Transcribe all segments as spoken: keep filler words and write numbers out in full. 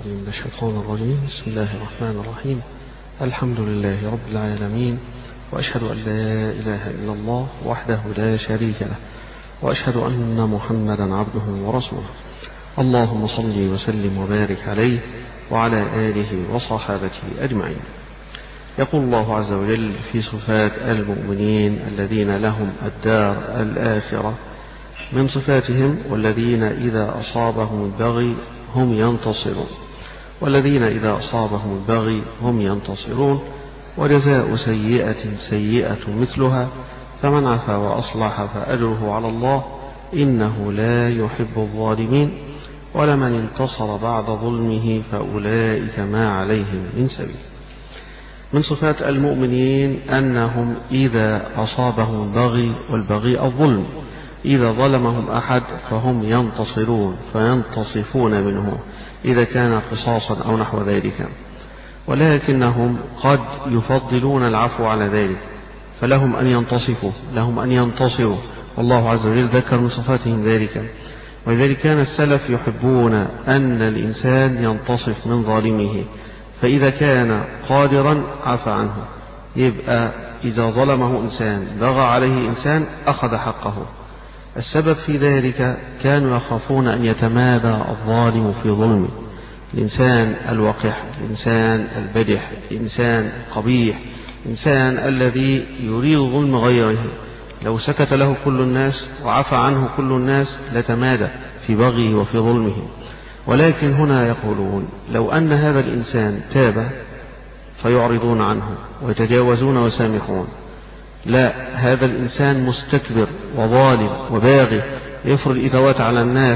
العليم من الشيطان الرجيم. بسم الله الرحمن الرحيم. الحمد لله رب العالمين، وأشهد أن لا إله إلا الله وحده لا شريك له، وأشهد أن محمدا عبده ورسوله. اللهم صل وسلم وبارك عليه وعلى آله وصحابته أجمعين. يقول الله عز وجل في صفات المؤمنين الذين لهم الدار الآخرة من صفاتهم: والذين إذا أصابهم البغي هم ينتصرون. والذين إذا أصابهم البغي هم ينتصرون. وجزاء سيئة سيئة مثلها، فمن عفا وأصلح فأجره على الله، إنه لا يحب الظالمين. ولمن انتصر بعد ظلمه فأولئك ما عليهم من سبيل. من صفات المؤمنين أنهم إذا أصابهم البغي، والبغي الظلم، إذا ظلمهم أحد فهم ينتصرون فينتصفون منه إذا كان قصاصا أو نحو ذلك، ولكنهم قد يفضلون العفو على ذلك، فلهم أن ينتصفوا، لهم أن ينتصروا، والله عز وجل ذكر من صفاتهم ذلك. ولذلك كان السلف يحبون أن الإنسان ينتصف من ظالمه، فإذا كان قادرا عفى عنه. يبقى إذا ظلمه إنسان، بغى عليه إنسان، أخذ حقه. السبب في ذلك كانوا يخافون أن يتمادى الظالم في ظلمه. الإنسان الوقح، الإنسان البدح، الإنسان القبيح، الإنسان الذي يريد ظلم غيره، لو سكت له كل الناس وعفى عنه كل الناس لتمادى في بغيه وفي ظلمه. ولكن هنا يقولون: لو أن هذا الإنسان تاب فيعرضون عنه ويتجاوزون ويسامحون. لا، هذا الإنسان مستكبر وظالم وباغي، يفرض الإتوات على الناس،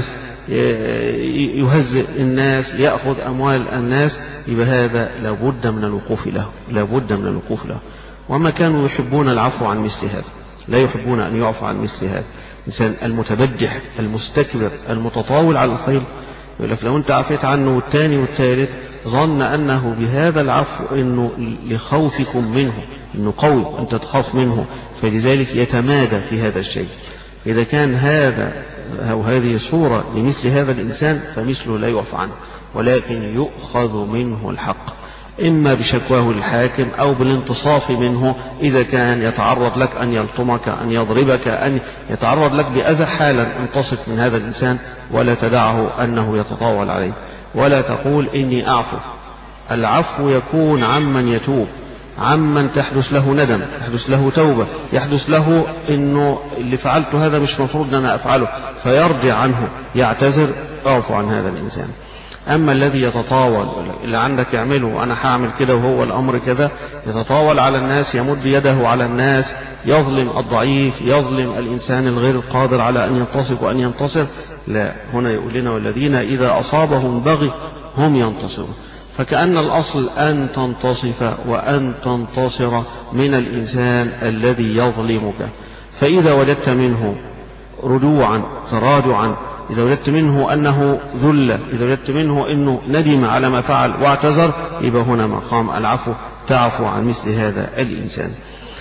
يهزئ الناس، يأخذ أموال الناس، يبقى هذا لابد من الوقوف له، لابد من الوقوف له. وما كانوا يحبون العفو عن مثل هذا، لا يحبون أن يعفو عن مثل هذا. الإنسان المتبجح المستكبر المتطاول على الخير، يقول لك: لو أنت عفيت عنه والثاني والثالث، ظن أنه بهذا العفو إنه لخوفكم منه، إنه قوي، أنت تخاف منه، فلذلك يتمادى في هذا الشيء. إذا كان هذا أو هذه صورة لمثل هذا الإنسان فمثله لا يعفى عنه، ولكن يؤخذ منه الحق، إما بشكواه للحاكم أو بالانتصاف منه. إذا كان يتعرض لك أن يلطمك، أن يضربك، أن يتعرض لك بأذى، حالا انتصف من هذا الإنسان ولا تدعه أنه يتطاول عليه، ولا تقول إني أعفو. العفو يكون عمن يتوب، عمن تحدث له ندم، تحدث له توبة، يحدث له إنه اللي فعلته هذا مش مفروض أن أنا أفعله، فيرجع عنه، يعتذر، أعفو عن هذا الإنسان. أما الذي يتطاول، اللي عندك يعمله وأنا هعمل كده وهو الأمر كذا، يتطاول على الناس، يمد يده على الناس، يظلم الضعيف، يظلم الإنسان الغير القادر على أن ينتصف وأن ينتصر، لا، هنا يقول لنا: والذين إذا أصابهم بغي هم ينتصرون. فكأن الأصل أن تنتصف وأن تنتصر من الإنسان الذي يظلمك. فإذا وجدت منه رجوعا، تراجعا، إذا وجدت منه أنه ذل، إذا وجدت منه أنه ندم على ما فعل واعتذر، يبقى هنا مقام العفو، تعفو عن مثل هذا الإنسان.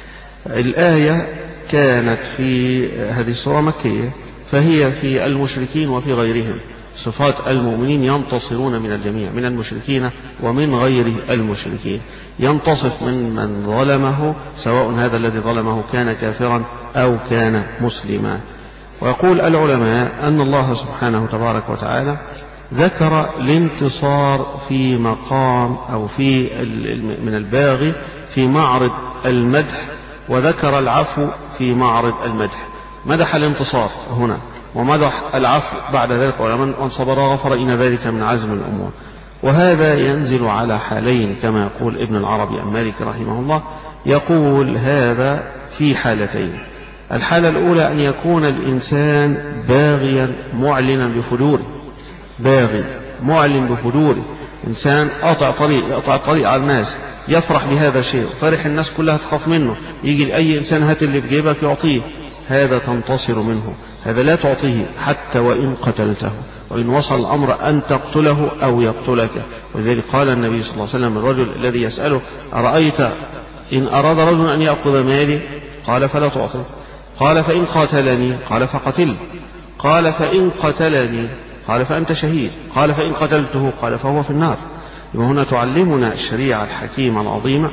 الآية كانت في هذه السورة مكية، فهي في المشركين وفي غيرهم. صفات المؤمنين: ينتصرون من الجميع، من المشركين ومن غير المشركين. ينتصف من من ظلمه، سواء هذا الذي ظلمه كان كافرا أو كان مسلما. ويقول العلماء أن الله سبحانه تبارك وتعالى ذكر الانتصار في مقام أو في من الباغي في معرض المدح، وذكر العفو في معرض المدح. مدح الانتصار هنا ومدح العفو بعد ذلك، ولمن صبر غفر إن ذلك من عزم الأمور. وهذا ينزل على حالين كما يقول ابن العربي المالكي رحمه الله، يقول هذا في حالتين. الحالة الأولى أن يكون الإنسان باغيا معلنا بفجوره، باغي معلن بفجوره، إنسان قاطع طريق، يقطع طريق على الناس، يفرح بهذا الشيء، فرح الناس كلها تخاف منه، يجي لأي إنسان: هات اللي في جيبك، يعطيه. هذا تنتصر منه، هذا لا تعطيه حتى وإن قتلته، وإن وصل الأمر أن تقتله أو يقتلك. ولذلك قال النبي صلى الله عليه وسلم: الرجل الذي يسأله: أرأيت إن أراد رجل أن يأخذ مالي؟ قال: فلا تعطي. قال: فإن قاتلني؟ قال: فقتل. قال: فإن قتلني؟ قال فأنت شهيد. قال فإن قتلته؟ قال فهو في النار. وهنا تعلمنا الشريعة الحكيمة العظيمة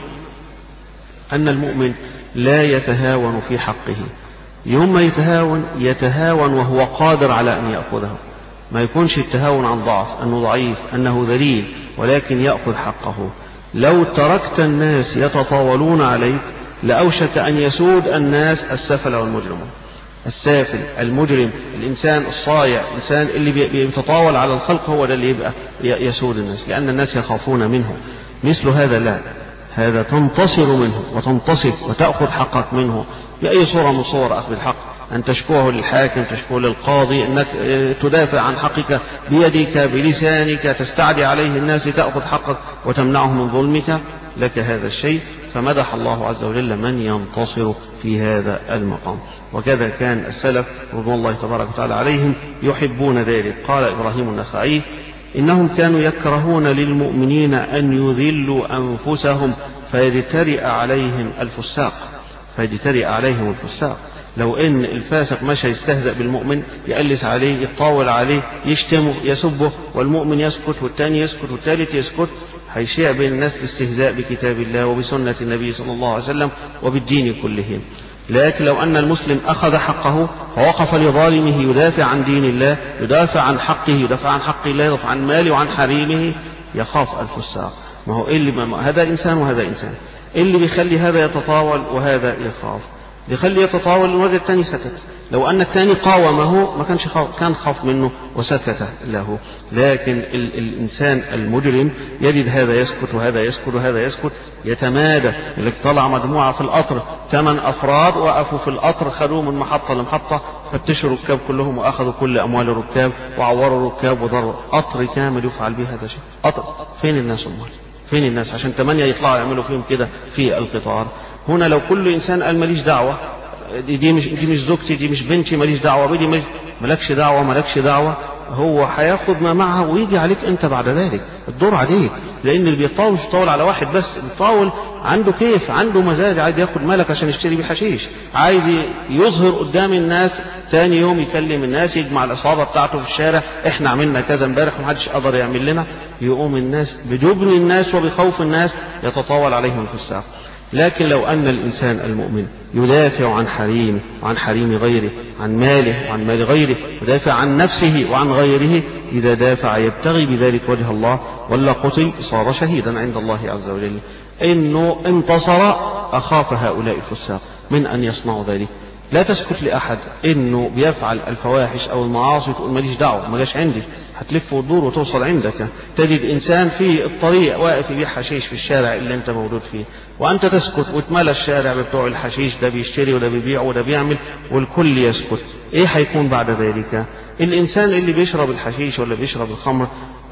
أن المؤمن لا يتهاون في حقه. يوم ما يتهاون يتهاون وهو قادر على أن يأخذه، ما يكونش التهاون عن ضعف، أنه ضعيف، أنه ذليل، ولكن يأخذ حقه. لو تركت الناس يتطاولون عليك لأوشك أن يسود الناس السفل والمجرمون. السافل المجرم الإنسان الصايع الإنسان اللي بيتطاول على الخلق هو ده اللي يبقى يسود الناس، لأن الناس يخافون منه. مثل هذا لا، هذا تنتصر منه وتنتصف وتأخذ حقك منه بأي صورة من صور أخذ الحق، أن تشكوه للحاكم، تشكوه للقاضي، أنك تدافع عن حقك بيدك بلسانك، تستعدي عليه الناس تأخذ حقك وتمنعه من ظلمك، لك هذا الشيء. فمدح الله عز وجل من ينتصر في هذا المقام. وكذا كان السلف رضوان الله تبارك وتعالى عليهم يحبون ذلك. قال إبراهيم النخعي: إنهم كانوا يكرهون للمؤمنين أن يذلوا أنفسهم فيجترئ عليهم الفساق فيجترئ عليهم الفساق لو إن الفاسق مشى يستهزأ بالمؤمن، يقلس عليه، يطاول عليه، يشتمه، يسبه، والمؤمن يسكت والتاني يسكت والتالت يسكت، هيشيع بين الناس الاستهزاء بكتاب الله وبسنة النبي صلى الله عليه وسلم وبالدين كله. لكن لو أن المسلم أخذ حقه فوقف لظالمه يدافع عن دين الله، يدافع عن حقه، يدافع عن حق الله، يدافع عن ماله وعن حريمه، يخاف الفساق. ما هو اللي ما هذا إنسان وهذا إنسان، اللي بيخلي هذا يتطاول وهذا يخاف، بيخلي يتطاول الوجه الثاني سكت. لو أن الثاني قاومه ما كانش خاف، كان خاف منه وسكت له. لكن ال الإنسان المجرم يجد هذا يسكت وهذا يسكت وهذا يسكت، يتمادى. اللي طلع مجموعة في القطر ثمان أفراد وقفوا في القطر، خدوه من محطة لمحطة، فتشوا الركاب كلهم وأخذوا كل أموال الركاب وعوروا الركاب وضروا قطر كامل يفعل به هذا الشيء. قطر فين الناس أمال؟ فين الناس عشان ثمانية يطلعوا يعملوا فيهم كده في القطار؟ هنا لو كل إنسان قال ماليش دعوة، دي, دي مش دي مش زوجتي، دي مش بنتي، ماليش دعوة بدي، مش مالكش دعوة مالكش دعوة، هو هياخد ما معه ويجي عليك أنت بعد ذلك. الدور عليك، لأن اللي بيطاول مش بيطاول على واحد بس، بيطاول عنده كيف، عنده مزاج، عايز ياخد مالك عشان يشتري بيه حشيش، عايز يظهر قدام الناس، تاني يوم يكلم الناس، يجمع العصابة بتاعته في الشارع، احنا عملنا كذا امبارح ومحدش قدر يعمل لنا، يقوم الناس بجبن الناس وبخوف الناس يتطاول عليهم في الساعة. لكن لو أن الإنسان المؤمن يدافع عن حريمه وعن حريم غيره، عن ماله وعن مال غيره، يدافع عن نفسه وعن غيره، إذا دافع يبتغي بذلك وجه الله ولا قتل صار شهيدا عند الله عز وجل. إنه انتصر أخاف هؤلاء الفساق من أن يصنعوا ذلك. لا تسكت لأحد إنه بيفعل الفواحش أو المعاصي تقول ماليش دعوة، ما جاش عندي، هتلف وتدور وتوصل عندك. تجد إنسان في الطريق واقف يبيع حشيش في الشارع اللي أنت موجود فيه، وأنت تسكت وتملى الشارع بتوع الحشيش، ده بيشتري وده بيبيع وده بيعمل، والكل يسكت. إيه هيكون بعد ذلك؟ الإنسان اللي بيشرب الحشيش ولا بيشرب الخمر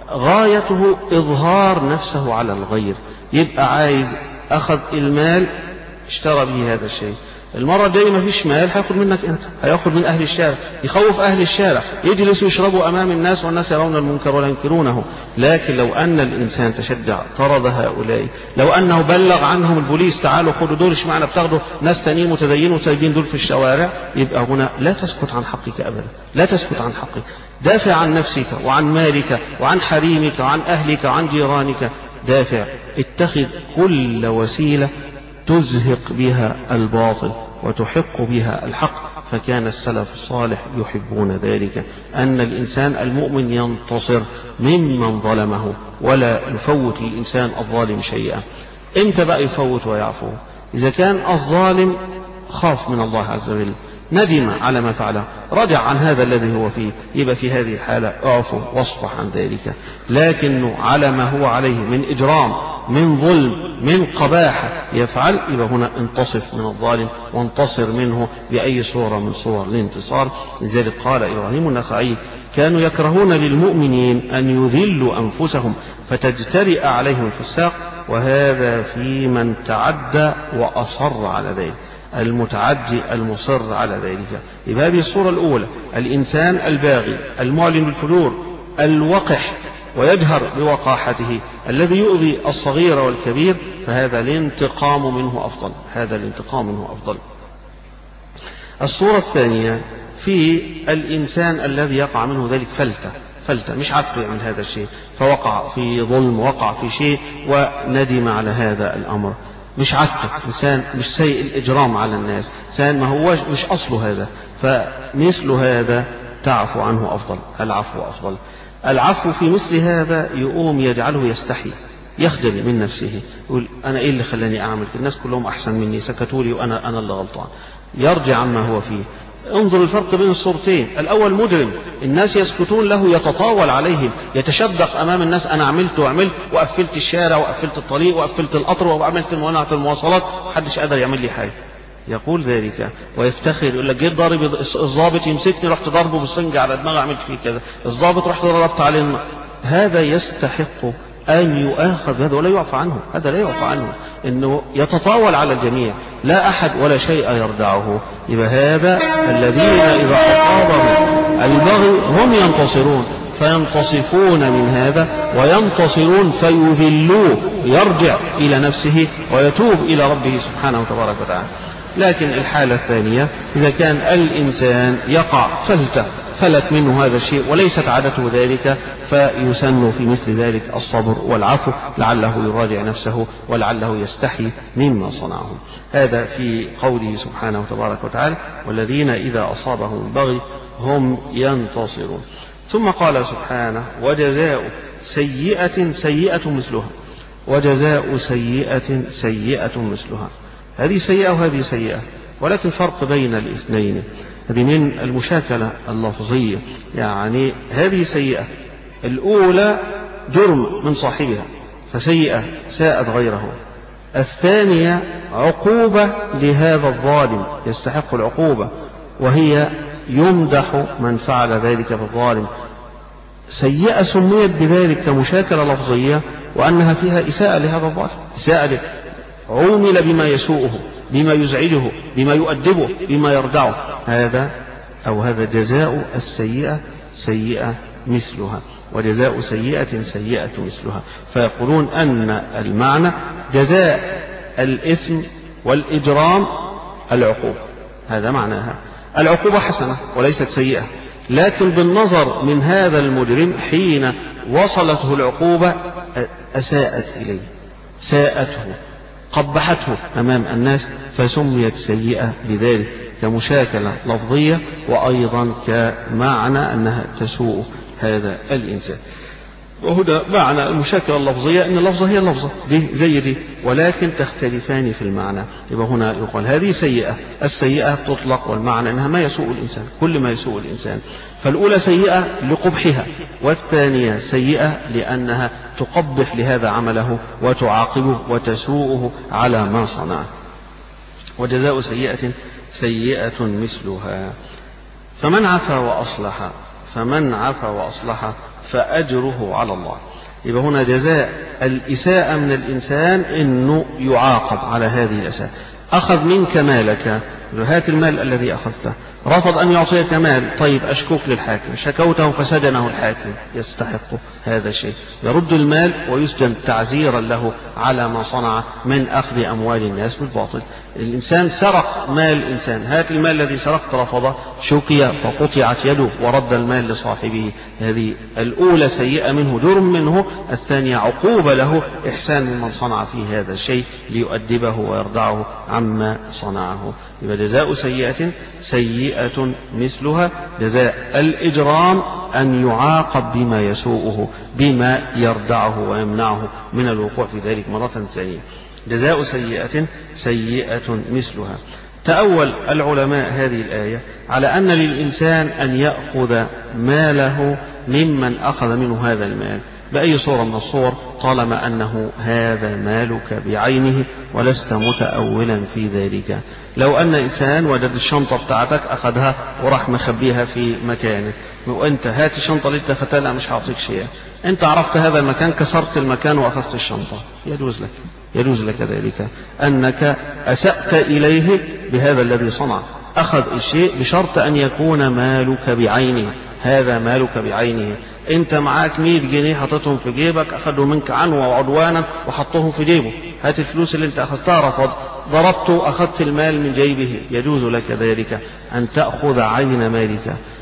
غايته إظهار نفسه على الغير، يبقى عايز أخذ المال اشترى به هذا الشيء. المرة الجاية ما فيش مال هياخد منك أنت، هياخد من أهل الشارع، يخوف أهل الشارع، يجلسوا يشربوا أمام الناس والناس يرون المنكر ولا ينكرونه. لكن لو أن الإنسان تشجع طرد هؤلاء، لو أنه بلغ عنهم البوليس تعالوا خدوا دول، اشمعنى بتاخدوا ناس تانيين متدينين وسايبين دول في الشوارع، يبقى هنا لا تسكت عن حقك أبدا، لا تسكت عن حقك، دافع عن نفسك وعن مالك وعن حريمك وعن أهلك وعن جيرانك، دافع، اتخذ كل وسيلة تزهق بها الباطل وتحق بها الحق. فكان السلف الصالح يحبون ذلك، أن الإنسان المؤمن ينتصر ممن ظلمه ولا يفوت الإنسان الظالم شيئا. امتى بقى يفوت ويعفو؟ إذا كان الظالم خاف من الله عز وجل، ندم على ما فعله، رجع عن هذا الذي هو فيه، يبقى في هذه الحالة اعفو واصفح عن ذلك. لكنه على ما هو عليه من إجرام، من ظلم، من قباحة يفعل، يبقى هنا انتصف من الظالم وانتصر منه بأي صورة من صور الانتصار. لذلك قال إبراهيم النخعي: كانوا يكرهون للمؤمنين أن يذلوا أنفسهم فتجترئ عليهم الفساق، وهذا في من تعدى وأصر على ذلك، المتعدي المصر على ذلك. يبقى هذه الصورة الأولى، الإنسان الباغي المعلن بالفجور الوقح ويجهر بوقاحته الذي يؤذي الصغير والكبير، فهذا الانتقام منه أفضل، هذا الانتقام منه أفضل. الصورة الثانية في الإنسان الذي يقع منه ذلك فلتة، فلتة مش عارف يعمل هذا الشيء، فوقع في ظلم، وقع في شيء وندم على هذا الأمر. مش عادته إنسان مش سيء الإجرام على الناس، إنسان ما هو مش أصله هذا، فمثل هذا تعفو عنه أفضل، العفو أفضل. العفو في مثل هذا يقوم يجعله يستحي، يخجل من نفسه، يقول أنا إيه اللي خلاني أعمل، الناس كلهم أحسن مني سكتوا لي وأنا أنا اللي غلطان، يرجع عما هو فيه. انظر الفرق بين الصورتين، الأول مجرم الناس يسكتون له، يتطاول عليهم، يتشدق أمام الناس، أنا عملت وعملت وقفلت الشارع وقفلت الطريق وقفلت القطر وعملت منعت المواصلات، محدش قادر يعمل لي حاجة، يقول ذلك ويفتخر، يقول لك جيت ضارب الضابط يمسكني رحت ضربه بالسنج على دماغه عملت فيه كذا، الضابط رحت ضربت عليه. هذا يستحق أن يؤاخذ هذا ولا يعفى عنه، هذا لا يعفى عنه، إنه يتطاول على الجميع، لا أحد ولا شيء يردعه. يبقى هذا الذين إذا أصابهم البغي هم ينتصرون، فينتصفون من هذا وينتصرون فيذلوه، يرجع إلى نفسه ويتوب إلى ربه سبحانه وتبارك وتعالى. لكن الحالة الثانية إذا كان الإنسان يقع فلتة فلت منه هذا الشيء وليست عادته ذلك، فيسن في مثل ذلك الصبر والعفو، لعله يراجع نفسه ولعله يستحي مما صنعه. هذا في قوله سبحانه وتبارك وتعالى والذين إذا أصابهم البغي هم ينتصرون. ثم قال سبحانه وجزاء سيئة سيئة مثلها، وجزاء سيئة سيئة مثلها. هذه سيئة وهذه سيئة، ولكن فرق بين الاثنين، هذه من المشاكلة اللفظية، يعني هذه سيئة الأولى جرم من صاحبها فسيئة ساءت غيره، الثانية عقوبة لهذا الظالم يستحق العقوبة، وهي يمدح من فعل ذلك بالظالم. سيئة سميت بذلك كمشاكلة لفظية وأنها فيها إساءة لهذا الظالم، إساءة عومل بما يسوءه، بما يزعجه، بما يؤدبه، بما يردعه، هذا أو هذا جزاء السيئة سيئة مثلها، وجزاء سيئة سيئة مثلها. فيقولون أن المعنى جزاء الإثم والإجرام العقوبة، هذا معناها، العقوبة حسنة وليست سيئة، لكن بالنظر من هذا المجرم حين وصلته العقوبة أساءت إليه، ساءته، قبحته أمام الناس، فسميت سيئة بذلك كمشاكلة لفظية، وأيضا كمعنى أنها تسوء هذا الإنسان. وهنا معنى المشاكلة اللفظية أن اللفظة هي اللفظة دي زي دي، ولكن تختلفان في المعنى. يبقى هنا يقال هذه سيئة، السيئة تطلق والمعنى أنها ما يسوء الإنسان، كل ما يسوء الإنسان، فالأولى سيئة لقبحها، والثانية سيئة لأنها تقبح لهذا عمله وتعاقبه وتسوءه على ما صنعه. وجزاء سيئة سيئة مثلها، فمن عفا وأصلح فمن عفا وأصلح فأجره على الله. يبقى هنا جزاء الإساءة من الإنسان إنه يعاقب على هذه الإساءة. أخذ منك مالك، هات المال الذي أخذته، رفض أن يعطيك مال، طيب أشكوك للحاكم، شكوته فسجنه الحاكم، يستحق هذا الشيء، يرد المال ويسجن تعزيرا له على ما صنع من أخذ أموال الناس بالباطل. الإنسان سرق مال إنسان، هات المال الذي سرقت، رفض، شكي فقطعت يده ورد المال لصاحبه. هذه الأولى سيئة منه، جرم منه، الثانية عقوبة له، إحسان ممن صنع فيه هذا الشيء ليؤدبه ويردعه عما صنعه. يبقى جزاء سيئة سيئة مثلها، جزاء الإجرام أن يعاقب بما يسوءه، بما يردعه ويمنعه من الوقوع في ذلك مرة ثانية. جزاء سيئة سيئة مثلها. تأول العلماء هذه الآية على أن للإنسان أن يأخذ ماله ممن أخذ منه هذا المال بأي صورة من الصور، طالما أنه هذا مالك بعينه ولست متأولا في ذلك. لو أن إنسان وجد الشنطة بتاعتك أخذها وراح مخبيها في مكانك، وأنت هات الشنطة اللي أخذتها، لا مش هعطيك شيء، أنت عرفت هذا المكان، كسرت المكان وأخذت الشنطة، يجوز لك يجوز لك ذلك، أنك أسأت إليه بهذا الذي صنع. أخذ الشيء بشرط أن يكون مالك بعينه، هذا مالك بعينه. أنت معاك مئة جنيه حطتهم في جيبك، أخذوا منك عنوة وعدوانا وحطوهم في جيبه، هات الفلوس اللي أنت أخذتها، رفض، ضربته، أخذت المال من جيبه، يجوز لك ذلك أن تأخذ عين مالك.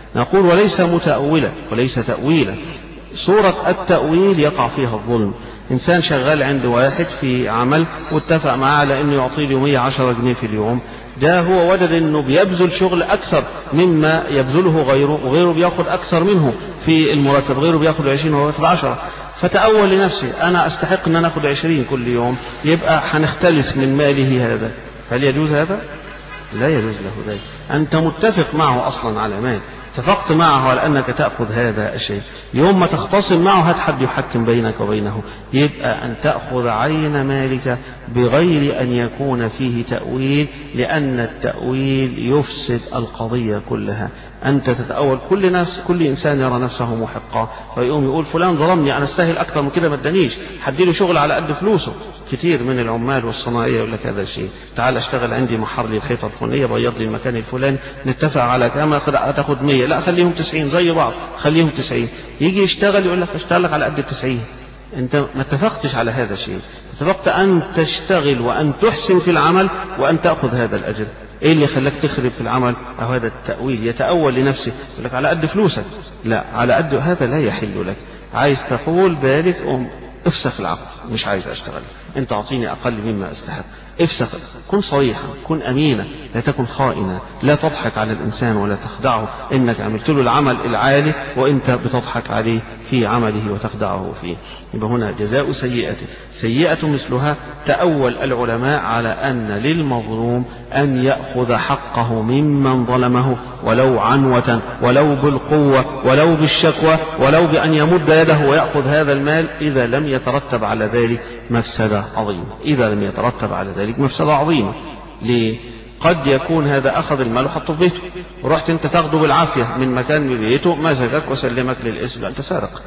نقول وليس متأولا وليس تأويلا. صورة التأويل يقع فيها الظلم. إنسان شغال عند واحد في عمل واتفق معه على أنه يعطيه له مية وعشرة جنيه في اليوم، ده هو وجد أنه بيبذل شغل أكثر مما يبذله غيره، وغيره بيأخذ أكثر منه في المرتب، غيره بيأخذ عشرين وهو يأخذ عشرة، فتأول لنفسه أنا أستحق أن أنا أخذ عشرين كل يوم، يبقى هنختلس من ماله هذا. هل يجوز هذا؟ لا يجوز له ذلك. أنت متفق معه أصلا على مال، اتفقت معه على أنك تأخذ هذا الشيء، يوم ما تختصم معه هات حد يحكم بينك وبينه، يبقى أن تأخذ عين مالك بغير أن يكون فيه تأويل، لأن التأويل يفسد القضية كلها. أنت تتأول، كل نفس كل إنسان يرى نفسه محقا، فيقوم يقول فلان ظلمني أنا استاهل أكثر من كده ما ادانيش، حديله شغل على قد فلوسه. كتير من العمال والصناعية يقول لك هذا الشيء، تعال اشتغل عندي محر لي الحيطة الفلانية، بيض لي المكان الفلاني، نتفق على كام، هتاخد مية، لا خليهم تسعين زي بعض، خليهم تسعين. يجي يشتغل يقول لك اشتغل لك على قد التسعين. انت ما اتفقتش على هذا الشيء، اتفقت أن تشتغل وأن تحسن في العمل وأن تأخذ هذا الأجر. ايه اللي خلاك تخرب في العمل؟ او هذا التأويل، يتأول لنفسه يقول لك على قد فلوسك، لا على قد، هذا لا يحل لك. عايز تقول بالك أم افسخ العقد، مش عايز اشتغل، انت اعطيني اقل مما استحق، افسخ. كن صريحا، كن امينا، لا تكن خائنا، لا تضحك على الانسان ولا تخدعه، انك عملت له العمل العالي وانت بتضحك عليه في عمله وتخدعه فيه. يبقى هنا جزاء سيئة سيئة مثلها. تأول العلماء على أن للمظلوم أن يأخذ حقه ممن ظلمه ولو عنوة، ولو بالقوة، ولو بالشكوى، ولو بأن يمد يده ويأخذ هذا المال، إذا لم يترتب على ذلك مفسدة عظيمة. إذا لم يترتب على ذلك مفسدة عظيمة. ليه؟ قد يكون هذا أخذ المال وحطه في بيته، ورحت أنت تاخده بالعافية من مكان ببيته، مسكك وسلمك للاسم، أنت سارق.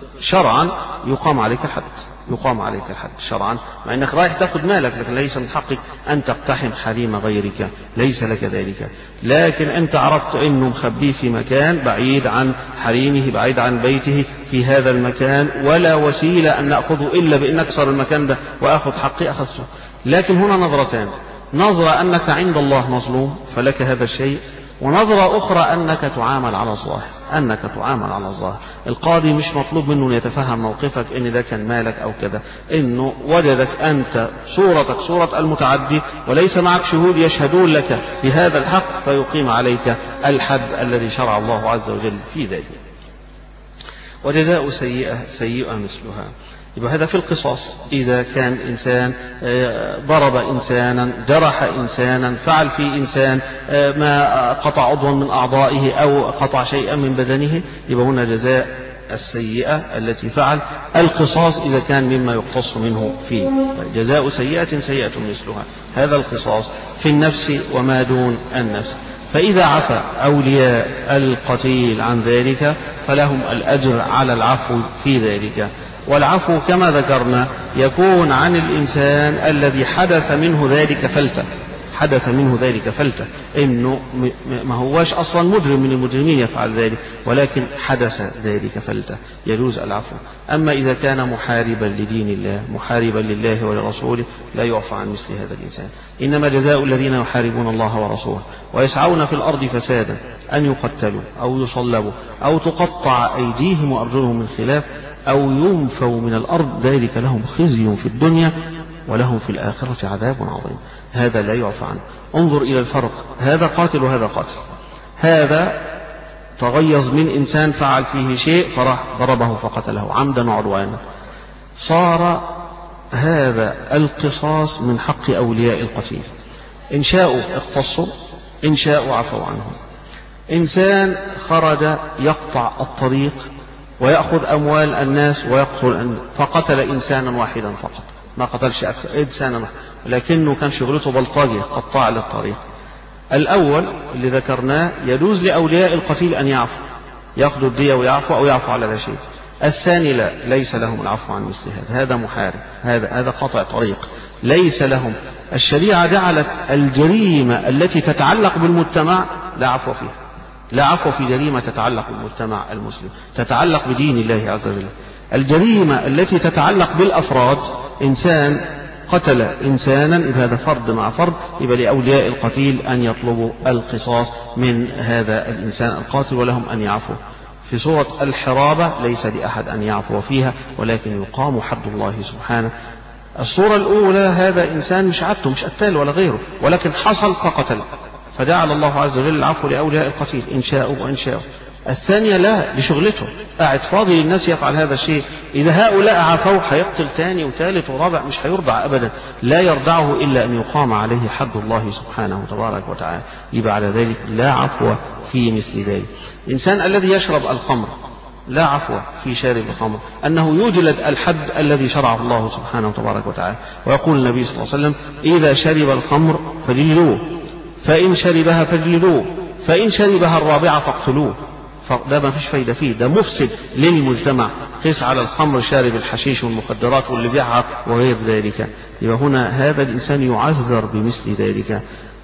شرعا يقام عليك الحد، يقام عليك الحد شرعا، مع أنك رايح تأخذ مالك، لكن ليس من حقك أن تقتحم حريم غيرك، ليس لك ذلك. لكن أنت عرفت أنه مخبيه في مكان بعيد عن حريمه، بعيد عن بيته في هذا المكان، ولا وسيلة أن نأخذه إلا بأن أكسر المكان ده وأخذ حقي، أخذته. لكن هنا نظرتان: نظرة أنك عند الله مظلوم فلك هذا الشيء، ونظرة أخرى أنك تعامل على الظاهر، أنك تعامل على الظاهر. القاضي مش مطلوب منه أن يتفهم موقفك إن ده كان مالك أو كذا، إنه وجدك أنت صورتك صورة المتعدي وليس معك شهود يشهدون لك بهذا الحق، فيقيم عليك الحد الذي شرع الله عز وجل في ذلك. وجزاء سيئة سيئة مثلها. يبقى هذا في القصاص، إذا كان إنسان ضرب إنسانا، جرح إنسانا، فعل في إنسان ما قطع عضوا من أعضائه أو قطع شيئا من بدنه، يبقى هنا جزاء السيئة التي فعل. القصاص إذا كان مما يقتص منه فيه. جزاء سيئة سيئة مثلها، هذا القصاص في النفس وما دون النفس. فإذا عفى أولياء القتيل عن ذلك فلهم الأجر على العفو في ذلك. والعفو كما ذكرنا يكون عن الإنسان الذي حدث منه ذلك فلتة، حدث منه ذلك فلتة، إنه ما هواش أصلا مجرم من المجرمين يفعل ذلك، ولكن حدث ذلك فلتة، يجوز العفو. أما إذا كان محاربا لدين الله، محاربا لله ولرسوله، لا يعفى عن مثل هذا الإنسان. إنما جزاء الذين يحاربون الله ورسوله ويسعون في الأرض فسادا أن يقتلوا أو يصلبوا أو تقطع أيديهم وأرجلهم من خلاف أو ينفوا من الأرض، ذلك لهم خزي في الدنيا ولهم في الآخرة عذاب عظيم. هذا لا يعفى عنه. انظر إلى الفرق، هذا قاتل وهذا قاتل. هذا تغيظ من إنسان فعل فيه شيء فراح ضربه فقتله عمدا وعدوانا، صار هذا القصاص من حق أولياء القتيل، إن شاءوا اقتصوا، إن شاءوا عفوا عنهم. إنسان خرج يقطع الطريق ويأخذ أموال الناس ويقتل، فقتل إنسانا واحدا فقط، ما قتلش أكثر، إنسانا، لكنه كان شغلته بلطجي قطاع للطريق. الأول اللي ذكرناه يجوز لأولياء القتيل أن يعفوا، يأخذوا الدية ويعفوا أو يعفوا على لا شيء. الثاني لا، ليس لهم العفو عن مثل هذا، هذا محارب، هذا هذا قطع طريق، ليس لهم. الشريعة جعلت الجريمة التي تتعلق بالمجتمع لا عفو فيها، لا عفو في جريمة تتعلق بالمجتمع المسلم، تتعلق بدين الله عز وجل. الجريمة التي تتعلق بالأفراد، إنسان قتل إنسانا، يبقى هذا فرد مع فرد، يبقى لأولياء القتيل أن يطلبوا القصاص من هذا الإنسان القاتل ولهم أن يعفوا. في سورة الحرابة ليس لأحد أن يعفو فيها، ولكن يقام حد الله سبحانه. الصورة الأولى هذا إنسان مش عبده مش قتال ولا غيره، ولكن حصل فقتل، فجعل الله عز وجل العفو لأولياء القتيل إن شاءوا وإن شاءوا. الثانية لا، لشغلته قاعد فاضي للناس يفعل هذا الشيء. إذا هؤلاء عفوا هيقتل ثاني وثالث ورابع، مش هيرضع أبدا، لا يرضعه إلا أن يقام عليه حد الله سبحانه تبارك وتعالى. يبقى على ذلك لا عفو في مثل ذلك. الإنسان الذي يشرب الخمر لا عفو في شارب الخمر، أنه يجلد الحد الذي شرعه الله سبحانه تبارك وتعالى. ويقول النبي صلى الله عليه وسلم إذا شرب الخمر فجلدوه، فإن شربها فجلدوه، فإن شربها الرابعة فاقتلوه. فده ما فيش فايدة فيه، ده مفسد للمجتمع. قيس على الخمر شارب الحشيش والمخدرات واللي بيعها وغير ذلك. يبقى هنا هذا الإنسان يعذر بمثل ذلك،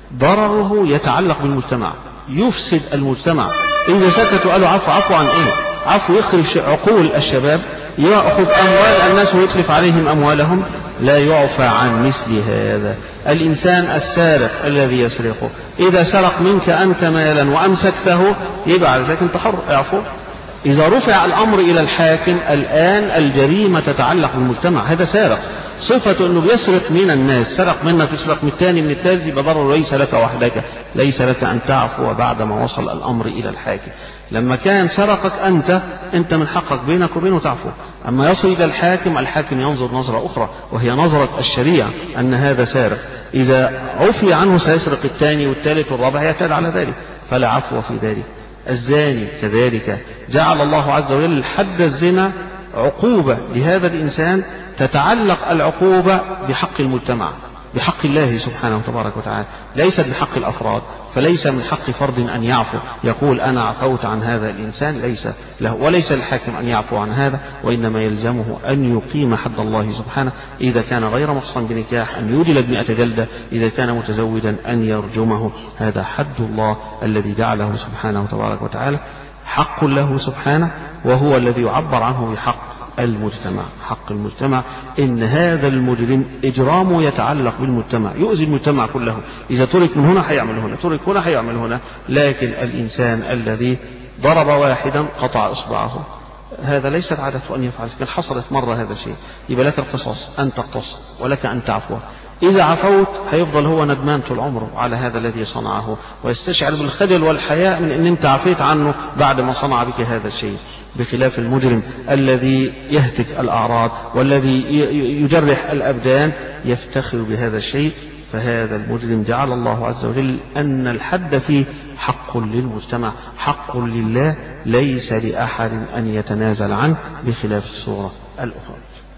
ضرره يتعلق بالمجتمع، يفسد المجتمع. إذا سكتوا قالوا عفو، عفو عن إيه؟ عفو يخرب عقول الشباب، يأخذ أموال الناس ويتلف عليهم أموالهم، لا يعفى عن مثل هذا. الإنسان السارق الذي يسرقه إذا سرق منك أنت مالا وأمسكته يبقى على ذلك أنت حر، اعفو. إذا رفع الأمر إلى الحاكم الآن الجريمة تتعلق بالمجتمع، هذا سارق، صفة أنه بيسرق من الناس، سرق منك يسرق من الثاني من الثالث، يبقى ضرر ليس لك وحدك، ليس لك أن تعفو بعد ما وصل الأمر إلى الحاكم. لما كان سرقك أنت أنت من حقك بينك وبينه تعفو، أما يصل إلى الحاكم الحاكم ينظر نظرة أخرى وهي نظرة الشريعة أن هذا سارق، إذا عفي عنه سيسرق الثاني والثالث والرابع يعتاد على ذلك، فلا عفو في ذلك. الزاني كذلك جعل الله عز وجل حد الزنا عقوبة لهذا الإنسان، تتعلق العقوبة بحق المجتمع، بحق الله سبحانه وتبارك وتعالى، ليست بحق الأفراد. فليس من حق فرد أن يعفو يقول أنا عفوت عن هذا الإنسان، ليس له، وليس للحاكم أن يعفو عن هذا، وإنما يلزمه أن يقيم حد الله سبحانه. إذا كان غير محصن بنكاح أن يجلد مئة جلدة، إذا كان متزوجا أن يرجمه. هذا حد الله الذي جعله سبحانه وتبارك وتعالى، حق له سبحانه، وهو الذي يعبر عنه بحق المجتمع. حق المجتمع إن هذا المجرم إجرامه يتعلق بالمجتمع، يؤذي المجتمع كله، إذا ترك من هنا هيعمل هنا، ترك هنا هيعمل هنا. لكن الإنسان الذي ضرب واحدا قطع إصبعه، هذا ليست عادته أن يفعل، لكن حصلت مرة هذا الشيء، يبقى لك القصاص أن تقتص ولك أن تعفو. إذا عفوت هيفضل هو ندمان طول عمره على هذا الذي صنعه، ويستشعر بالخجل والحياء من أن أنت عفيت عنه بعد ما صنع بك هذا الشيء، بخلاف المجرم الذي يهتك الأعراض والذي يجرح الأبدان يفتخر بهذا الشيء. فهذا المجرم جعل الله عز وجل أن الحد فيه حق للمجتمع، حق لله، ليس لأحد أن يتنازل عنه، بخلاف الصورة الأخرى.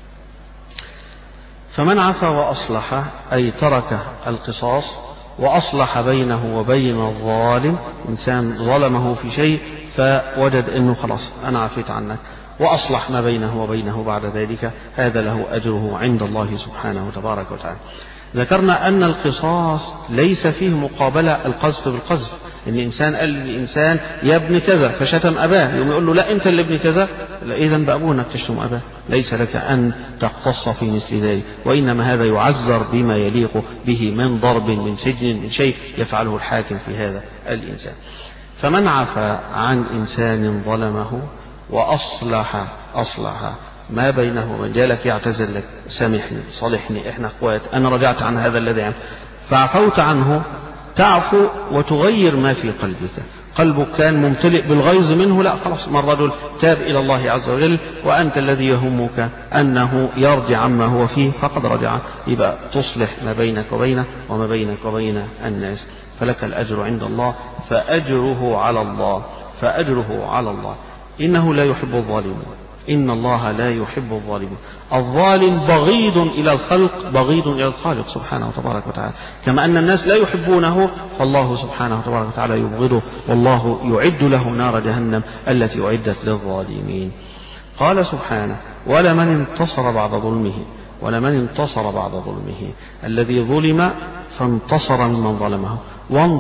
فمن عفا وأصلح أي ترك القصاص وأصلح بينه وبين الظالم، إنسان ظلمه في شيء فوجد أنه خلاص أنا عفيت عنك، وأصلح ما بينه وبينه بعد ذلك، هذا له أجره عند الله سبحانه وتبارك وتعالى. ذكرنا أن القصاص ليس فيه مقابلة القذف بالقذف، إن إنسان قال لإنسان يا ابن كذا فشتم أباه، يوم يقول له لا أنت اللي ابن كذا، لا إذن بأبونك تشتم أباه، ليس لك أن تقتص في مثل ذلك، وإنما هذا يعذر بما يليق به من ضرب، من سجن، من شيء يفعله الحاكم في هذا الإنسان. فمن عفا عن إنسان ظلمه وأصلح أصلح ما بينه وبين، جالك يعتذر لك سامحني صالحني احنا اخوات انا رجعت عن هذا الذي عمل، فعفوت عنه، تعفو وتغير ما في قلبك. قلبك كان ممتلئ بالغيظ منه، لا خلاص، ما الرجل تاب إلى الله عز وجل وأنت الذي يهمك أنه يرجع عما هو فيه فقد رجع، يبقى تصلح ما بينك وبينه وما بينك وبين الناس، فلك الأجر عند الله، فأجره على الله، فأجره على الله. إنه لا يحب الظالمين، إن الله لا يحب الظالمين. الظالم بغيض إلى الخلق، بغيض إلى الخالق سبحانه وتبارك وتعالى، كما أن الناس لا يحبونه فالله سبحانه وتبارك وتعالى يبغضه، والله يعد له نار جهنم التي أعدت للظالمين. قال سبحانه ولمن انتصر بعد ظلمه، ولمن انتصر بعد ظلمه، الذي ظلم فانتصر ممن ظلمه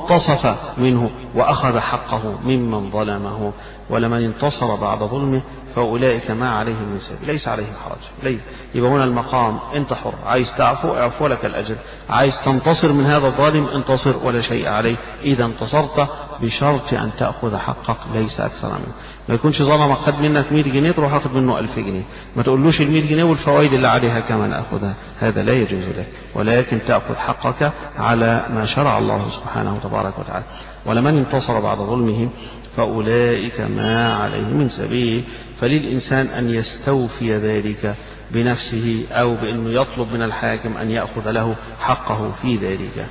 وانتصف منه وأخذ حقه ممن ظلمه. ولمن انتصر بعد ظلمه فأولئك ما عليهم من سبيل، ليس عليهم حرج. ليس يبقى هنا المقام أنت حر، عايز تعفو اعفو لك الأجر، عايز تنتصر من هذا الظالم انتصر ولا شيء عليه. إذا انتصرت بشرط أن تأخذ حقك ليس أكثر منه. ما يكونش ظلمك خد منك مئة جنيه تروح أخذ منه ألف جنيه، ما تقولوش المئة جنيه والفوائد اللي عليها كمان أخذها، هذا لا يجوز لك، ولكن تأخذ حقك على ما شرع الله سبحانه وتبارك وتعالى. ولمن انتصر بعد ظلمه فأولئك ما عليه من سبيل. فللإنسان أن يستوفي ذلك بنفسه أو بأنه يطلب من الحاكم أن يأخذ له حقه في ذلك.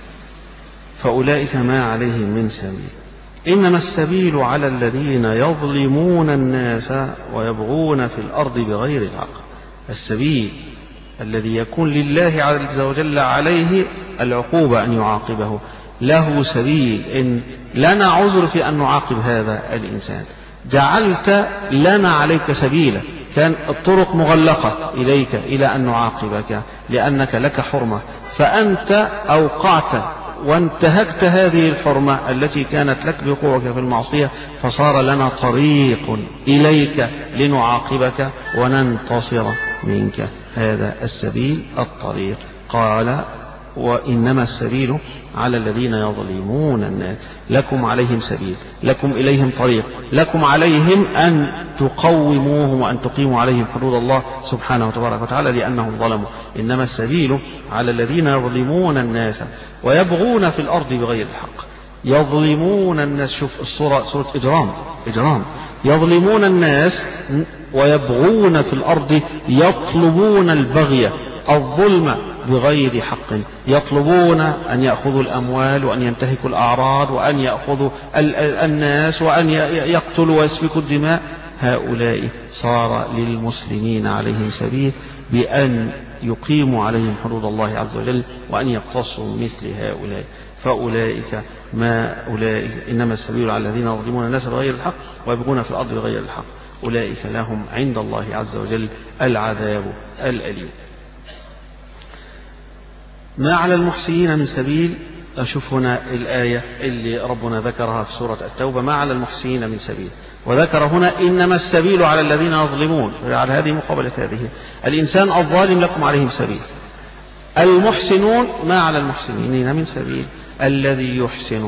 فأولئك ما عليهم من سبيل. إنما السبيل على الذين يظلمون الناس ويبغون في الأرض بغير الحق. السبيل الذي يكون لله عز وجل عليه العقوبة أن يعاقبه، له سبيل، إن لنا عذر في أن نعاقب هذا الإنسان. جعلت لنا عليك سبيلا، كان الطرق مغلقة إليك إلى أن نعاقبك لأنك لك حرمة، فأنت أوقعت وانتهكت هذه الحرمة التي كانت لك بوقوعك في المعصية، فصار لنا طريق إليك لنعاقبك وننتصر منك. هذا السبيل الطريق. قال وإنما السبيل على الذين يظلمون الناس. لكم عليهم سبيل، لكم إليهم طريق، لكم عليهم أن تقوموهم وأن تقيموا عليهم حدود الله سبحانه وتبارك وتعالى لأنهم ظلموا. إنما السبيل على الذين يظلمون الناس ويبغون في الأرض بغير الحق. يظلمون الناس، شوف الصورة صورة إجرام إجرام يظلمون الناس ويبغون في الأرض، يطلبون البغي الظلم بغير حق، يطلبون أن يأخذوا الأموال وأن ينتهكوا الأعراض وأن يأخذوا الناس وأن يقتلوا ويسفكوا الدماء. هؤلاء صار للمسلمين عليهم سبيل بأن يقيموا عليهم حدود الله عز وجل وأن يقتصوا مثل هؤلاء. فأولئك ما أولئك إنما السبيل على الذين يظلمون الناس بغير الحق ويبغون في الأرض بغير الحق، أولئك لهم عند الله عز وجل العذاب الأليم. ما على المحسنين من سبيل. أشوف هنا الآية اللي ربنا ذكرها في سورة التوبة، ما على المحسنين من سبيل، وذكر هنا إنما السبيل على الذين يظلمون، على هذه مقابلة هذه. الإنسان الظالم لكم عليهم سبيل، المحسنون ما على المحسنين من سبيل. الذي يحسن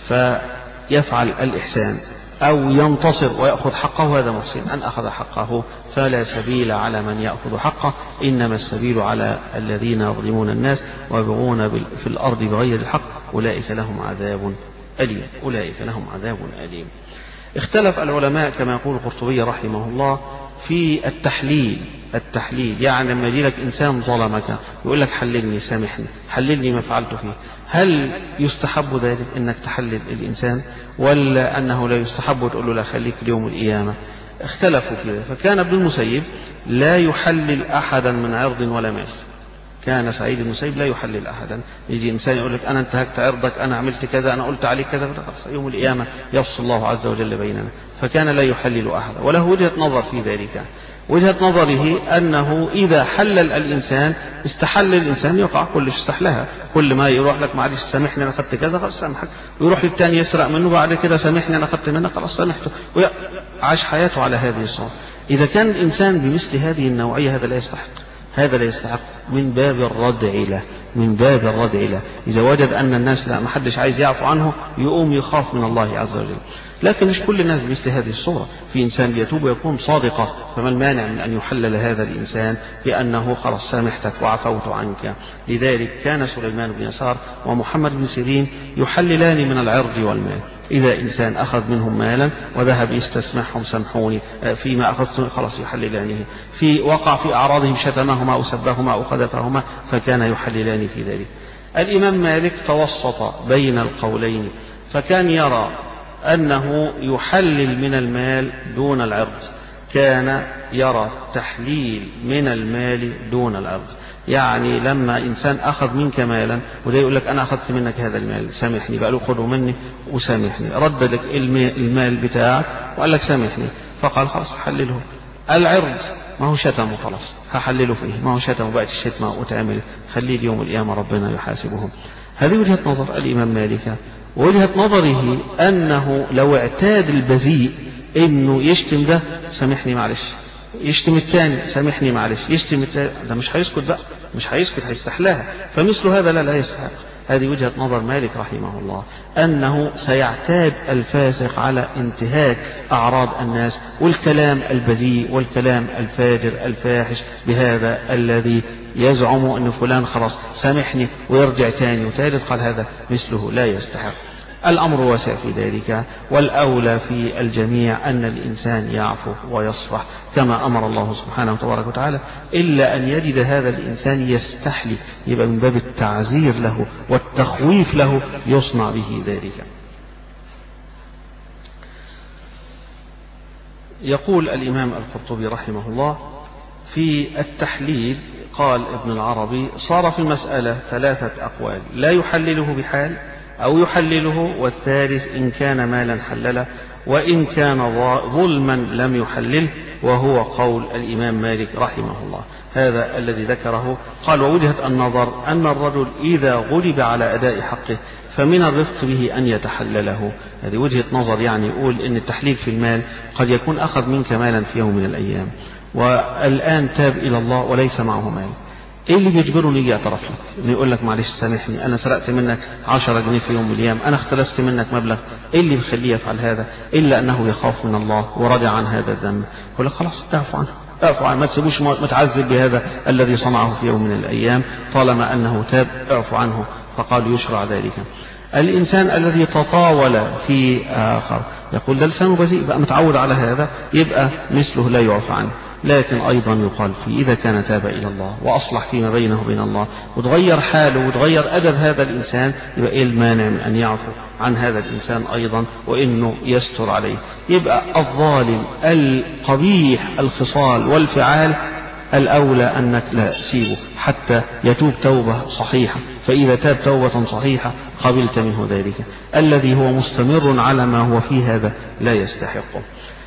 فيفعل الإحسان أو ينتصر ويأخذ حقه هذا محسن، أن أخذ حقه فلا سبيل على من يأخذ حقه. إنما السبيل على الذين يظلمون الناس ويبغون في الأرض بغير الحق، أولئك لهم عذاب أليم أولئك لهم عذاب أليم. اختلف العلماء كما يقول القرطبي رحمه الله في التحليل. التحليل يعني لما يجي لك إنسان ظلمك يقول لك حللني سامحني حللني ما فعلت فيه، هل يستحب ذلك أنك تحلل الإنسان ولا أنه لا يستحب وتقول له لا خليك ليوم القيامة؟ اختلفوا في ذلك. فكان ابن المسيب لا يحلل أحدا من عرض ولا مال. كان سعيد المسيب لا يحلل أحدا. يجي إنسان يقول لك أنا انتهكت عرضك، أنا عملت كذا، أنا قلت عليك كذا، يوم القيامة يفصل الله عز وجل بيننا. فكان لا يحلل أحدا، وله وجهة نظر في ذلك. وجهة نظره أنه إذا حلل الإنسان استحل الإنسان يقع كل استحلها. كل ما يروح لك معلش سامحني أنا أخذت كذا خلاص سامحك، ويروح للتاني يسرق منه بعد كده سامحني أنا أخذت منك خلاص سامحته، وعاش حياته على هذه الصورة. إذا كان الإنسان بمثل هذه النوعية هذا لا يستحق هذا لا يستحق من باب الردع له من باب الردع له. إذا وجد أن الناس لا محدش عايز يعفو عنه يقوم يخاف من الله عز وجل. لكن مش كل الناس بمثل هذه الصورة. في إنسان بيتوب ويكون صادقا، فما المانع من أن يحلل هذا الإنسان بأنه خلاص سامحتك وعفوت عنك. لذلك كان سليمان بن يسار ومحمد بن سيرين يحللان من العرض والمال. إذا إنسان أخذ منهم مالا وذهب يستسمحهم سامحوني فيما أخذتم خلاص يحللانه. في وقع في أعراضهم شتمهما أو سبهما أو قذفهما فكان يحللان في ذلك. الإمام مالك توسط بين القولين، فكان يرى أنه يحلل من المال دون العرض، كان يرى تحليل من المال دون العرض. يعني لما إنسان أخذ منك مالا وده يقول لك أنا أخذت منك هذا المال سامحني، بقى له خذه مني وسامحني، رد لك المال بتاعك وقال لك سامحني، فقال خلاص حلله. العرض ما هو شتمه خلاص هحلله فيه، ما هو شتمه بقت الشتمة وتعمل، خليه اليوم القيامة ربنا يحاسبهم. هذه وجهة نظر الإمام مالك. وجهة نظره أنه لو اعتاد البذيء إنه يشتم ده سامحني معلش، يشتم الثاني سامحني معلش، يشتم الثاني ده مش هيسكت بقى، مش هيسكت هيستحلاها. فمثل هذا لا لا يستحق. هذه وجهة نظر مالك رحمه الله، أنه سيعتاد الفاسق على انتهاك أعراض الناس والكلام البذيء والكلام الفاجر الفاحش بهذا الذي يزعم أن فلان خلاص سامحني ويرجع تاني وثالث. قال هذا مثله لا يستحق. الأمر واسع في ذلك، والأولى في الجميع أن الإنسان يعفو ويصفح كما أمر الله سبحانه وتبارك وتعالى، إلا أن يجد هذا الإنسان يستحلي، يبقى من باب التعزير له والتخويف له يصنع به ذلك. يقول الإمام القرطبي رحمه الله في التحليل، قال ابن العربي: صار في المسألة ثلاثة أقوال، لا يحلله بحال أو يحلله، والثالث إن كان مالا حلله، وإن كان ظلما لم يحلله، وهو قول الإمام مالك رحمه الله. هذا الذي ذكره. قال: ووجهة النظر أن الرجل إذا غلب على أداء حقه فمن الرفق به أن يتحلله. هذه وجهة نظر، يعني يقول إن التحليل في المال قد يكون أخذ منك مالا في يوم من الأيام والآن تاب إلى الله وليس معه مال، ايه اللي بيجبره يجي يعترف لك؟ انه يقول لك معلش سامحني، انا سرقت منك عشرة جنيه في يوم من الايام، انا اختلست منك مبلغ. ايه اللي بيخليه يفعل هذا؟ الا انه يخاف من الله ورجع عن هذا الذنب. يقول لك خلاص اعفو عنه، اعفو عنه، ما تسيبوش متعذب بهذا الذي صنعه في يوم من الايام، طالما انه تاب اعفو عنه. فقال يشرع ذلك. الإنسان الذي تطاول في آخر يقول ده لسانه بذيء بقى متعود على هذا، يبقى مثله لا يعفى عنه. لكن أيضا يقال فيه إذا كان تاب إلى الله وأصلح فيما بينه وبين الله وتغير حاله وتغير أدب هذا الإنسان، يبقى إيه المانع من أن يعفو عن هذا الإنسان أيضا وإنه يستر عليه. يبقى الظالم القبيح الخصال والفعال الأولى أنك لا تسيبه حتى يتوب توبة صحيحة، فإذا تاب توبة صحيحة قبلت منه ذلك. الذي هو مستمر على ما هو فيه هذا لا يستحقه.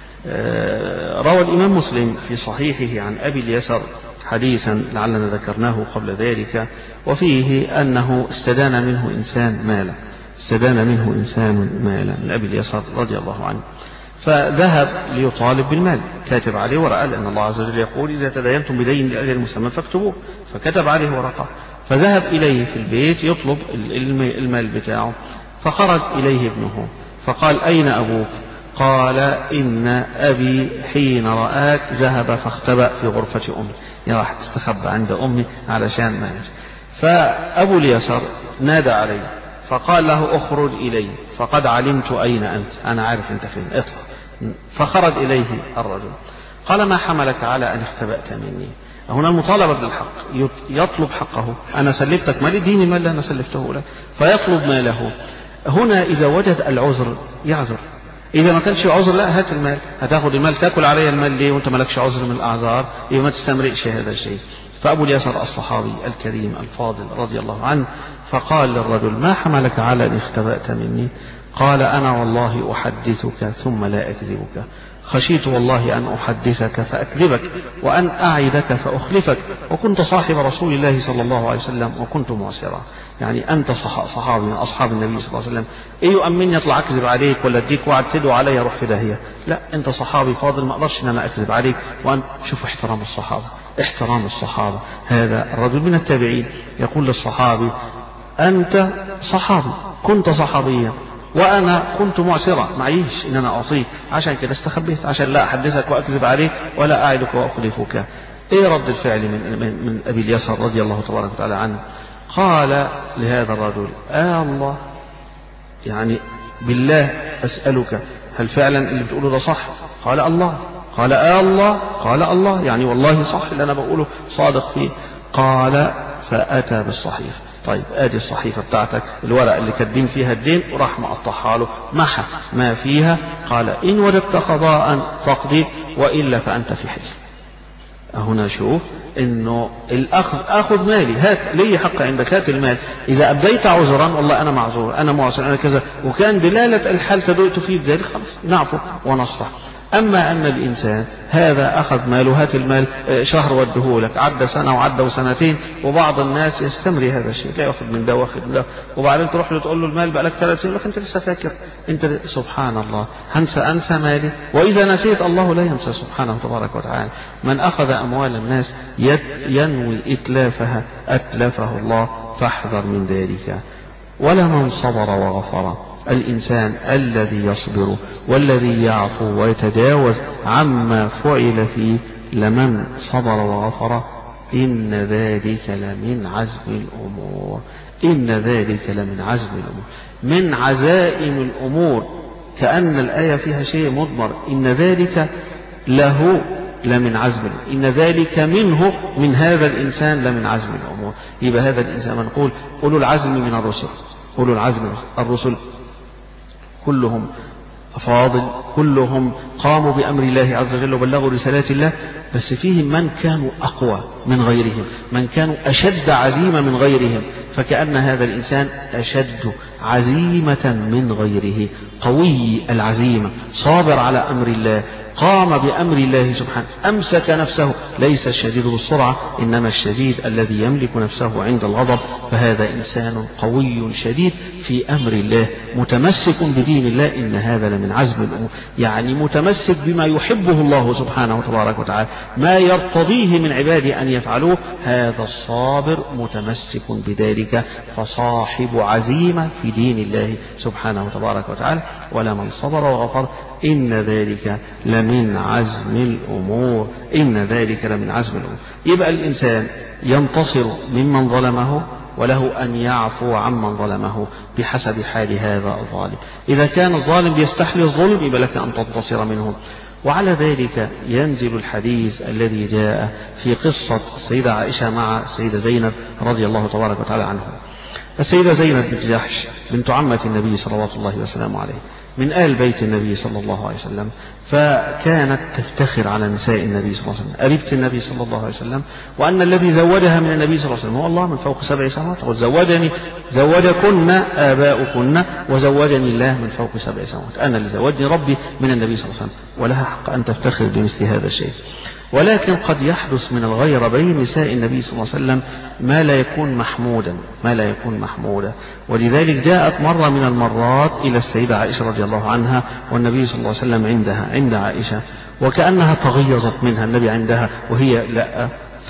روى الإمام مسلم في صحيحه عن أبي اليسر حديثا لعلنا ذكرناه قبل ذلك، وفيه أنه استدان منه إنسان مالا، استدان منه إنسان مالا من أبي اليسر رضي الله عنه، فذهب ليطالب بالمال، كاتب عليه ورقة، لأن الله عز وجل يقول إذا تداينتم بدين لأجل مسمى فاكتبوه، فكتب عليه ورقة. فذهب إليه في البيت يطلب المال بتاعه، فخرج إليه ابنه فقال: أين أبوك؟ قال: إن أبي حين رآك ذهب فاختبأ في غرفة أمي، يعني راح استخبى عند أمي علشان ما يجي. فأبو اليسر نادى عليه فقال له: اخرج إلي فقد علمت أين أنت، أنا عارف أنت فين، اطلع. فخرج إليه الرجل قال: ما حملك على أن اختبأت مني؟ هنا المطالبة بالحق، يطلب حقه، أنا سلفتك مالي، ديني مال أنا سلفته لك، فيطلب ماله. هنا إذا وجد العذر يعذر، إذا ما كانش عذر لا هات المال، هتاخد المال تاكل علي المال ليه وانت مالكش عذر من الأعذار؟ يبقى ما تستمرئش هذا الشيء. فأبو اليسر الصحابي الكريم الفاضل رضي الله عنه فقال للرجل: ما حملك على أن اختبأت مني؟ قال: أنا والله أحدثك ثم لا أكذبك، خشيت والله أن أحدثك فأكذبك وأن أعدك فأخلفك، وكنت صاحب رسول الله صلى الله عليه وسلم وكنت معسرا. يعني أنت صحابي من أصحاب النبي صلى الله عليه وسلم، إيه يؤمني يطلع أكذب عليك ولا أديك وعد تدعو علي أروح في داهية؟ لا، أنت صحابي فاضل ما أقدرش أن أنا أكذب عليك. وأن شوف احترام الصحابة، احترام الصحابة. هذا الرجل من التابعين يقول للصحابي: أنت صحابي، كنت صحابيا، وأنا كنت معسرا، معيش إن أنا أعطيك، عشان كده استخبيت عشان لا أحدثك وأكذب عليك ولا أعدك وأخلفك. إيه رد الفعل من, من, من أبي اليسر رضي الله تبارك وتعالى عنه؟ قال لهذا الرجل: آه الله، يعني بالله أسألك هل فعلا اللي بتقوله ده صح؟ قال: الله. قال: آه الله. قال: الله، يعني والله صح اللي أنا بقوله صادق فيه. قال: فأتى بالصحيفة. طيب ادي الصحيفة بتاعتك، الورقة اللي كاتبين فيها الدين، وراح مقطعها له محى ما فيها. قال: إن وجدت قضاء فاقضي وإلا فأنت في حل. هنا شوف إنه الأخذ، أخذ مالي، هات لي حق عندك، هات المال. إذا أبديت عذرا والله أنا معذور، أنا معسر، أنا كذا، وكان دلالة الحال تفيد ذلك، خلاص نعفو ونصفح. أما أن الإنسان هذا أخذ ماله، هات المال شهر وده لك، عدى سنة وعدى سنتين، وبعض الناس يستمري هذا الشيء، لا يأخذ من ده واخذ من ده، وبعدين تروح له تقول له المال بقى لك ثلاث سنين، لك أنت لسه فاكر، أنت سبحان الله هنسى أنسى مالي، وإذا نسيت الله لا ينسى سبحانه تبارك وتعالى. من أخذ أموال الناس ينوي إتلافها أتلفه الله، فاحذر من ذلك. ولمن صبر وغفر، الإنسان الذي يصبر والذي يعفو ويتجاوز عما فعل فيه، لمن صبر وغفر إن ذلك لمن عزم الأمور، إن ذلك لمن عزم الأمور، من عزائم الأمور، كأن الآية فيها شيء مضمر، إن ذلك له لمن عزم الأمور، إن ذلك منه من هذا الإنسان لمن عزم الأمور. يبقى هذا الإنسان منقول أولو العزم من الرسل، أولو العزم الرسل كلهم أفاضل، كلهم قاموا بأمر الله عز وجل وبلغوا رسالات الله، بس فيهم من كانوا أقوى من غيرهم، من كانوا أشد عزيمة من غيرهم، فكأن هذا الإنسان أشد عزيمة من غيره، قوي العزيمة، صابر على أمر الله، قام بأمر الله سبحانه، أمسك نفسه، ليس الشديد بالسرعة إنما الشديد الذي يملك نفسه عند الغضب، فهذا إنسان قوي شديد في أمر الله، متمسك بدين الله، إن هذا لمن عزم الأمور، يعني متمسك بما يحبه الله سبحانه تبارك وتعالى، ما يرتضيه من عباده أن يفعلوه، هذا الصابر متمسك بذلك، فصاحب عزيمة في دين الله سبحانه تبارك وتعالى. ولمن صبر وغفر إن ذلك لمن عزم الأمور، إن ذلك لمن عزم الأمور. يبقى الإنسان ينتصر ممن ظلمه، وله أن يعفو عمن ظلمه بحسب حال هذا الظالم. إذا كان الظالم يستحلي الظلم يبقى لك أن تنتصر منه. وعلى ذلك ينزل الحديث الذي جاء في قصة السيدة عائشة مع السيدة زينب رضي الله تبارك وتعالى عنها. السيدة زينب بنت جحش بنت عمة النبي صلوات الله وسلامه عليه، من آل بيت النبي صلى الله عليه وسلم، فكانت تفتخر على نساء النبي صلى الله عليه وسلم، قريبة النبي صلى الله عليه وسلم، وأن الذي زودها من النبي صلى الله عليه وسلم هو الله من فوق سبع سماوات، وزودني زودكن آباؤكن وزودني الله من فوق سبع سماوات، أنا اللي زودني ربي من النبي صلى الله عليه وسلم، ولها حق أن تفتخر بمثل هذا الشيء. ولكن قد يحدث من الغيرة بين نساء النبي صلى الله عليه وسلم ما لا يكون محمودا، ما لا يكون محمودا. ولذلك جاءت مرة من المرات إلى السيدة عائشة رضي الله عنها، والنبي صلى الله عليه وسلم عندها عند عائشة، وكأنها تغيظت منها النبي عندها وهي لا،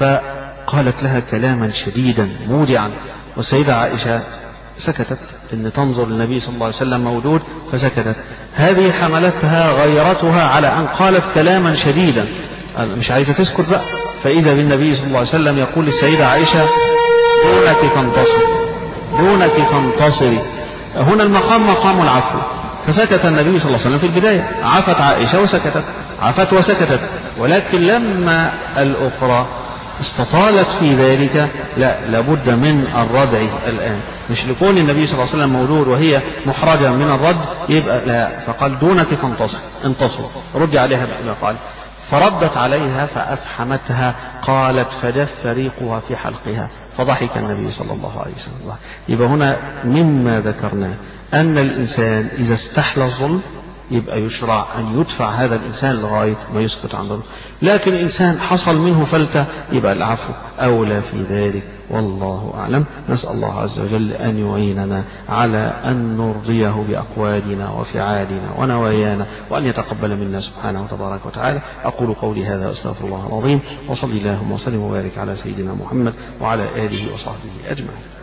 فقالت لها كلاما شديدا مودعا، والسيدة عائشة سكتت، ان تنظر للنبي صلى الله عليه وسلم موجود، فسكتت. هذه حملتها غيرتها على أن قالت كلاما شديدا، مش عايزة تسكت بقى، فإذا بالنبي صلى الله عليه وسلم يقول للسيدة عائشة دونك فانتصري، دونك فانتصري. هنا المقام مقام العفو، فسكت النبي صلى الله عليه وسلم في البداية، عفت عائشة وسكتت، عفت وسكتت، ولكن لما الأخرى استطالت في ذلك، لا لابد من الردع الآن، مش لكون النبي صلى الله عليه وسلم مولود وهي محرجة من الرد يبقى لا، فقال دونك فانتصر، انتصر، رد عليها بما قال، فردت عليها فأفحمتها، قالت فجف ريقها في حلقها، فضحك النبي صلى الله عليه وسلم. يبقى هنا مما ذكرنا أن الإنسان إذا استحلى الظلم يبقى يشرع أن يدفع هذا الإنسان لغاية ما يسكت عن ظلم، لكن إنسان حصل منه فلتة يبقى العفو أولى في ذلك، والله أعلم. نسأل الله عز وجل أن يعيننا على أن نرضيه بأقوالنا وفعالنا ونوايانا، وأن يتقبل منا سبحانه وتبارك وتعالى. أقول قولي هذا أستغفر الله العظيم، وصلي اللهم وسلم وبارك على سيدنا محمد وعلى آله وصحبه أجمعين.